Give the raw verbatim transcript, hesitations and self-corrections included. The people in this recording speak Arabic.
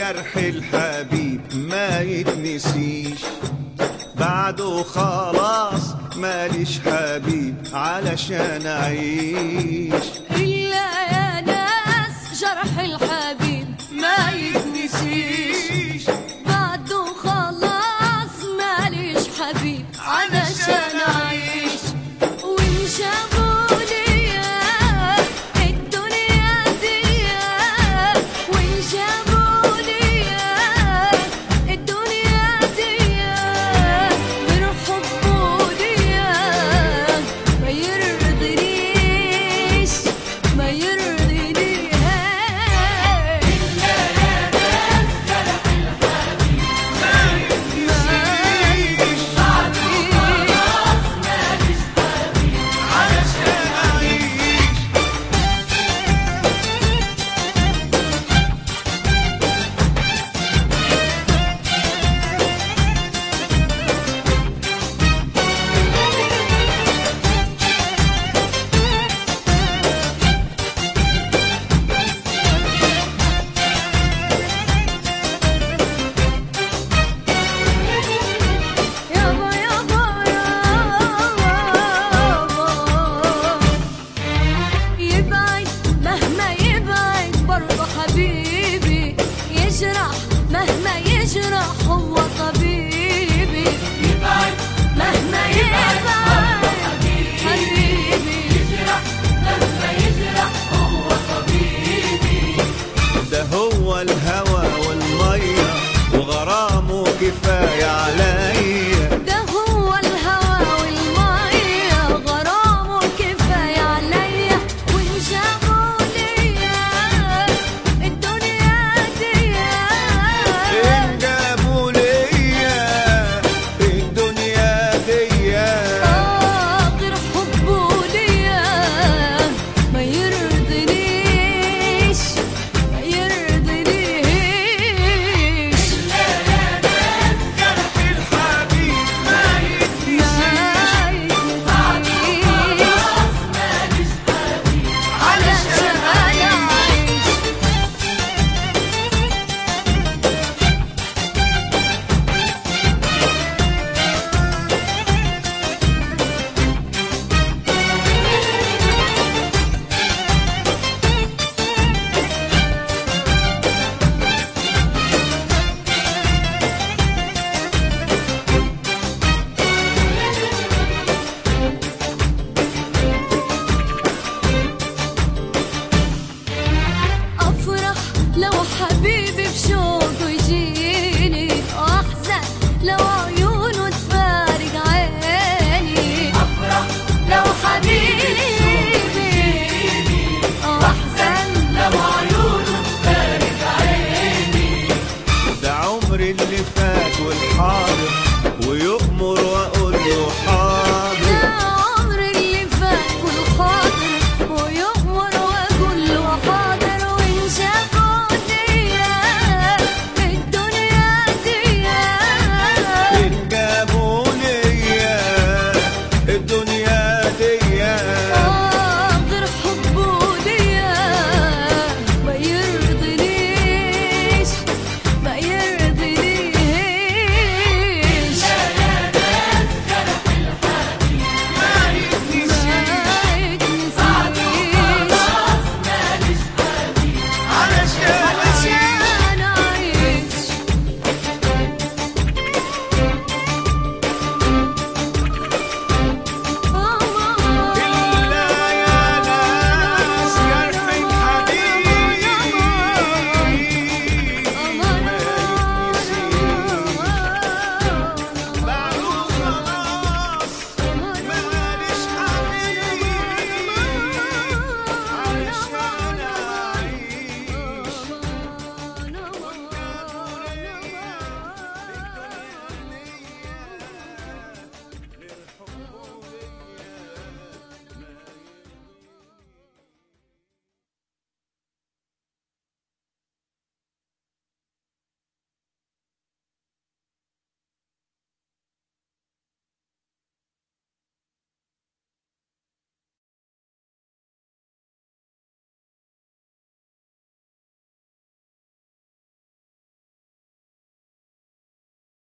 جرح الحبيب ما يتنسيش، بعده خلاص ماليش حبيب علشان أعيش. إلا يا ناس جرح الحبيب ما يتنسيش، بعده خلاص ماليش حبيب علشان أعيش. وإن شافوا ليا الدنيا دي، وإن شافوا ليا الدنيا دي، غير حبه ليا ما يرضينيش ما يرضينيش. إلا يا ناس جرح الحبيب ما يتنسيش، بعده خلاص ماليش حبيب علشان أعيش. يابا يابا يابا، يبعد مهما يبعد برضه حبيبي، يجرح مهما يجرح هو طبيبي. يبعد مهما يبعد حبيبي، يجرح مهما يجرح هو طبيبي. ده هو الهوى والمية وغرامه كفاية عليا. ده هو الهوى والمية غرامه كفاية عليا. وإن جابوا ليا الدنيا دي، إن جابوا ليا الدنيا دي، آه غير حبه ليا ما يرضينيش ما يرضينيش. إلا يا ناس جرح الحبيب ما يتنسيش، بعده خلاص ماليش حبيب علشان أعيش. أفرح لو حبيبي بشوقه يجيني، وأحزن لو عيونه تفارق عيني. أفرح لو حبيبي بشوقه، وأحزن لو عيونه تفارق عيني. ده عمري اللي فات والحاضر، ويؤمر وأقول له حاضر.